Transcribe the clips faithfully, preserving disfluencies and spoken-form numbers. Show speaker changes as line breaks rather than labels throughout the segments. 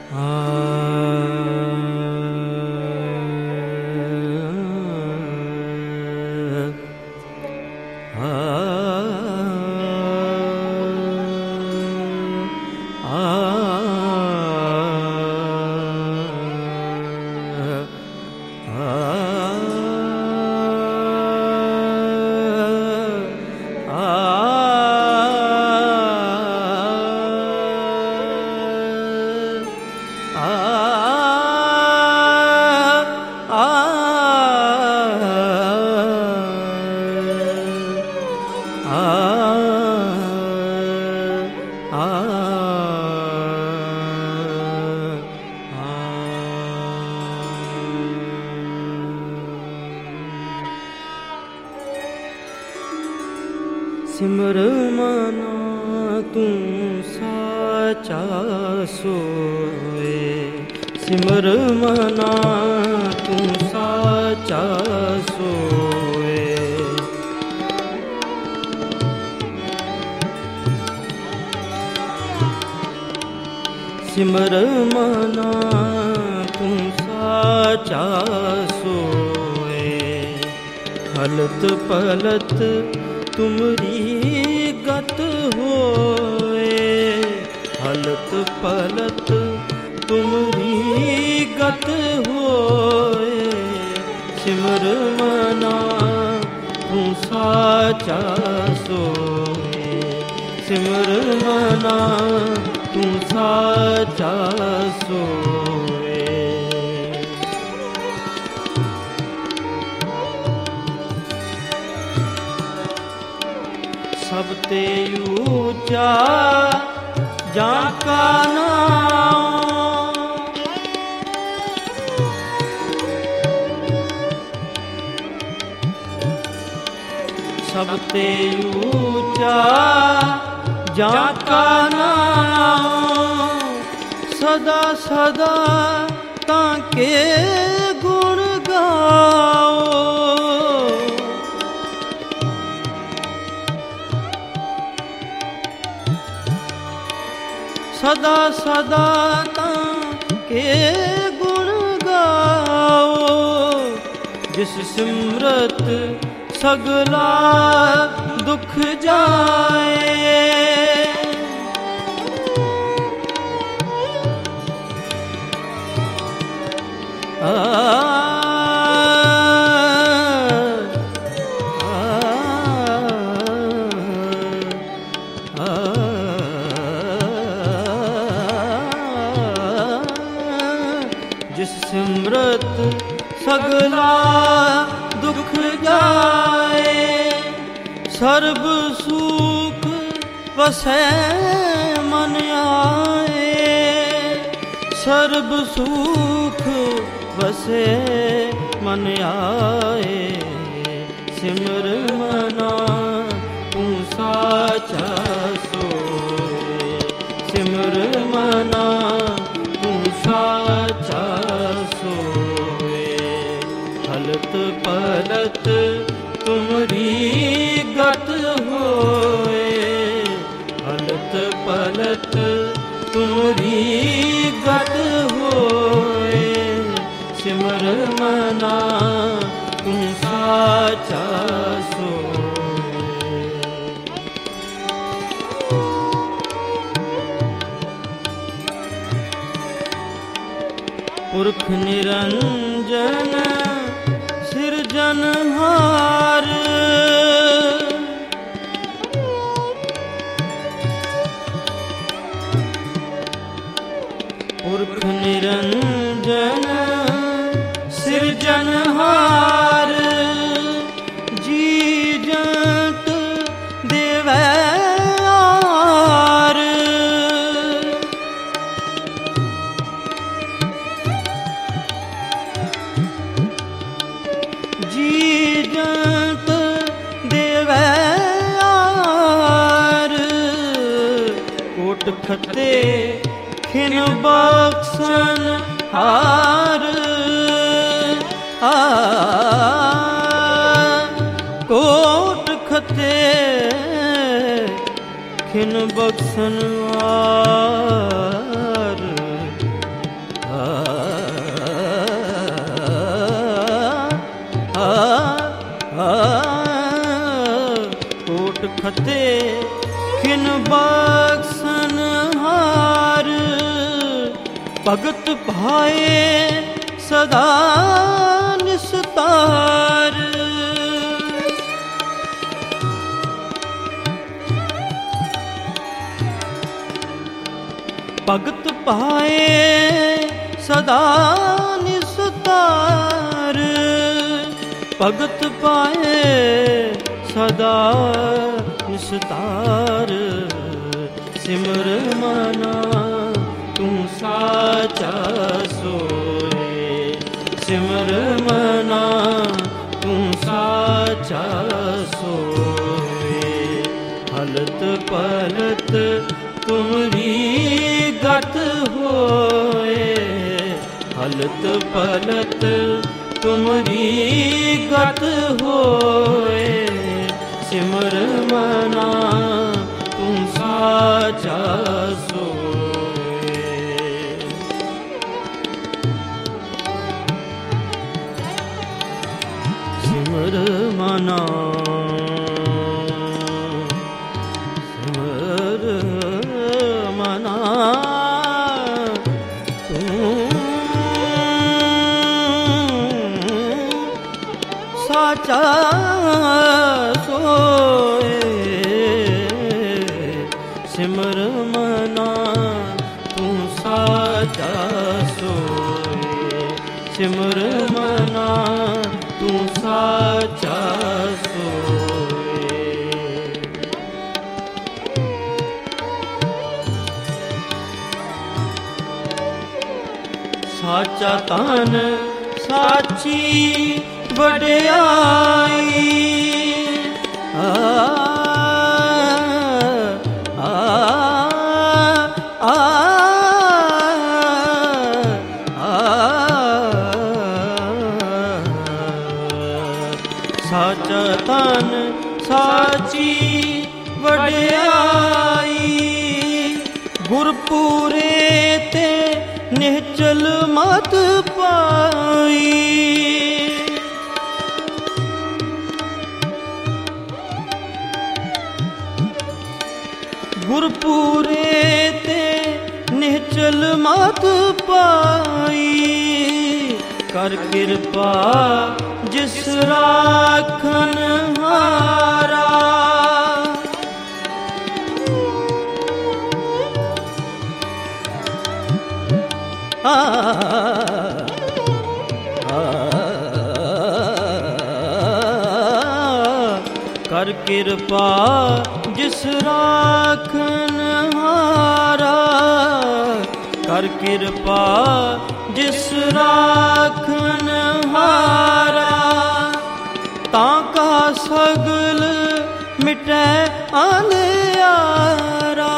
ਸਿਮਰ ਮਨਾ ਤੂੰ ਸਾਚਾ ਸੋਏ, ਸਿਮਰ ਮਨਾ ਤੂੰ ਸਾਚਾ ਸੋਏ। ਸਿਮਰ ਮਨਾ ਤੂੰ ਸਾਚਾ ਸੋਏ, ਹਲਤ ਪਲਤ ਤੁਮਰੀ ਗਤ ਹੋਏ, ਹਲਤ ਪਲਤ ਤੁਮਰੀ ਗਤ ਹੋਏ। ਸਿਮਰ ਮਨਾ ਤੂੰ ਸਾਚਾ ਸੋਏ, ਸਿਮਰ ਮਨਾ ਤੂੰ ਸਾਚਾ ਸੋਏ। ਸਭ ਤੇ ਊਚਾ ਜਾਂ ਕਾ ਨਾਮ, ਸਭ ਤੇ ਊਚਾ ਜਾਂ ਕਾ ਨਾਮ। ਸਦਾ ਸਦਾ ਤਾਂ ਕੇ ਗੁਣ ਗਾਓ, ਸਦਾ ਸਦਾ ਤਾਂ ਕੇ ਗੁਣ ਗਾਓ। ਜਿਸ ਸਿਮਰਤ ਸਗਲਾ ਦੁਖ ਜਾਏ, ਆ ਜਿਸ ਸਿਮਰਤ ਸਗਲਾ ਦੁਖ ਜਾਏ। ਸਰਬ ਸੁਖ ਵਸੈ ਮਨ ਆਏ, ਸਰਬ ਸੁਖ ਵਸੈ ਮਨ ਆਏ। ਸਿਮਰ ਮਨਾ ਤੂੰ ਸਾਚਾ ਸੋਏ, ਸਿਮਰ ਮਨਾ ਤੂੰ ਸਾਚਾ ਸੋਏ। ਹਲਤ ਪਲਤ ਤੁਮਰੀ ਗਤ ਹੋਏ, ਹਲਤ ਪਲਤ ਤੁਮਰੀ ਗਤ ਹੋਏ। ਸਿਮਰ ਮਨਾ ਤੂੰ ਸਾਚਾ ਸੋਏ। ਪੁਰਖ ਨਿਰੰਜਨ ਸਿਰਜਨਹਾਰ, ਪੁਰਖ ਨਿਰੰਜਨ ਸਿਰਜਨਹਾਰ। ਜੀ ਜੰਤ ਦੇਵੈ ਆਰ, ਜੀ ਜੰਤ ਦੇਵੈ ਆਰ। ਕੋਟ ਖਤੇ ਖਿਨ ਬਖਸ਼ਨ ਹਾਰ, ਆ ਕੋਟ ਖਤੇ ਖਿਨ ਬਖਸ਼ਨ ਹਾਰ। खते खिन बख्सन हार। भगत भाए सदा निस्तार। भगत पाए सदा निस्तार। भगत पाए सदा निस्तार। सिमर मना तू साचा सोए। सिमर मना तू साचा सोए। हलत पलत तुमरी गत होए। हलत पलत तुमरी गत होए। सिमर मना तू साचा सोए। सिमर मना साचा सोए। सिमर मना तू साचा सोए। सिमर मना तू साचा सोए। साचा तन साची वड्याई। आ आ आ आ साचा तन साची वड्याई। गुरपुरे ते निहचल मत पाई। गुरपुरे ते निहचल मत पाई। कर कृपा जिस राखन हारा। आ, आ, कर कृपा जिस राखन हारा। कर कृपा जिस राखन हारा। ताका सगल मिटै अंधियारा।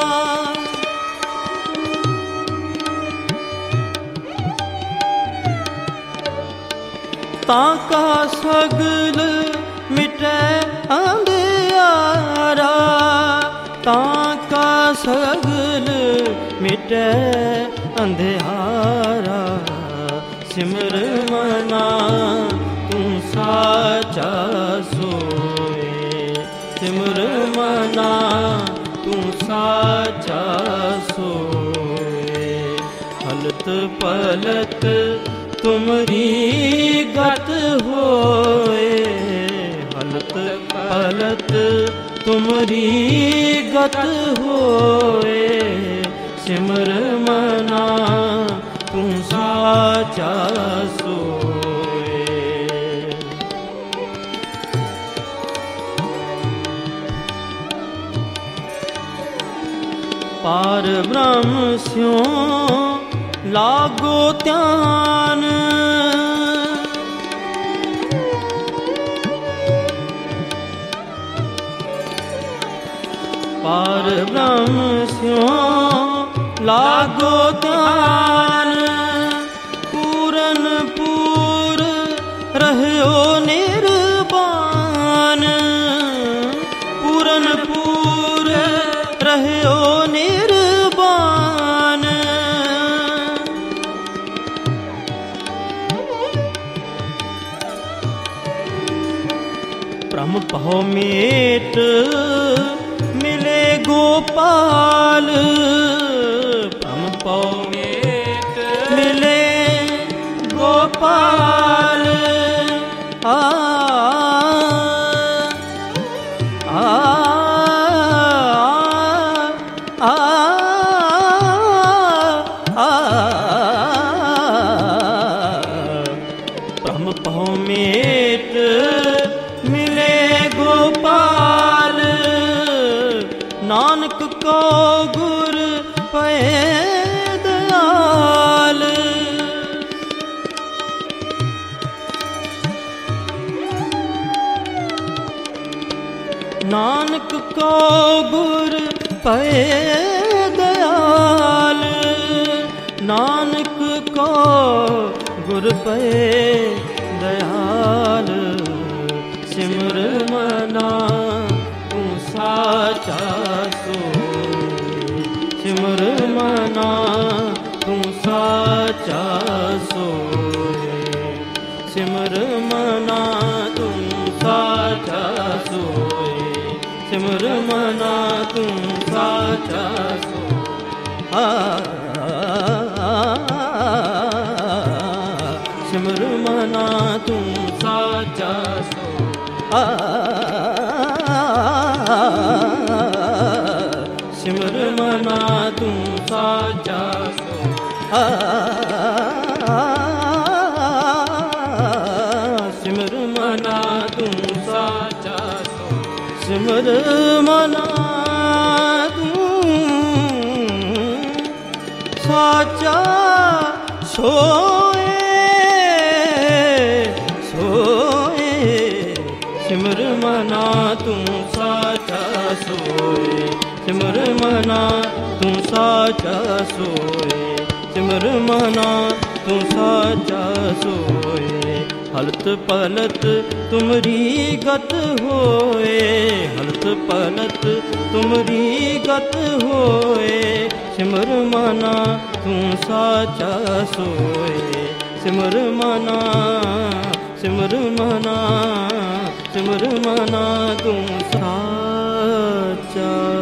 ताका सगल मिटै अंधियारा। ताका सगल मिटै अंधियारा। सिमर मना तू साचा सोए। सिमर मना तू साचा सोए। हलत पलत तुमरी गत होए। हलत पलत तुमरी गत होए। सिमर मना तू साचा सोए। पार ब्रह्म स्यों लागो ध्यान। पार ब्रह्म स्यों लागो ध्यान। पूरन पूर रहयो निर्वाण। पूरन पूर रहयो निर्वाण। ब्रह्म पहो मेट मिले गोपाल, भ्रम पहो मेट मिले गोपाल। आ आ आ आ भ्रम पहो मेट मिले गोपाल, नानक को गुर पे दयाल। नानक को गुर पे दयाल, नानक को गुर पे दयाल। सिमर मना तू साचा सोए, सिमर मना तू साचा सोए, सिमर मना तू साचा सोए, सिमर मना तू साचा सोए। आ सिमर मना तू साचा सोए। आ सिमर मना तू साचा सोए। आ सिमर मना तू साचा सोए, सिमर मना तू साचा सोए सोए, सिमर मना तू साचा सोए, सिमर मना तू साचा सोए, सिमर मना तू साचा सोए। हलत पलत तुमरी गत होए, हलत पलत तुमरी गत होए, सिमर मना तू साचा सोए, सिमर मना सिमर मना सिमर मना तू साचा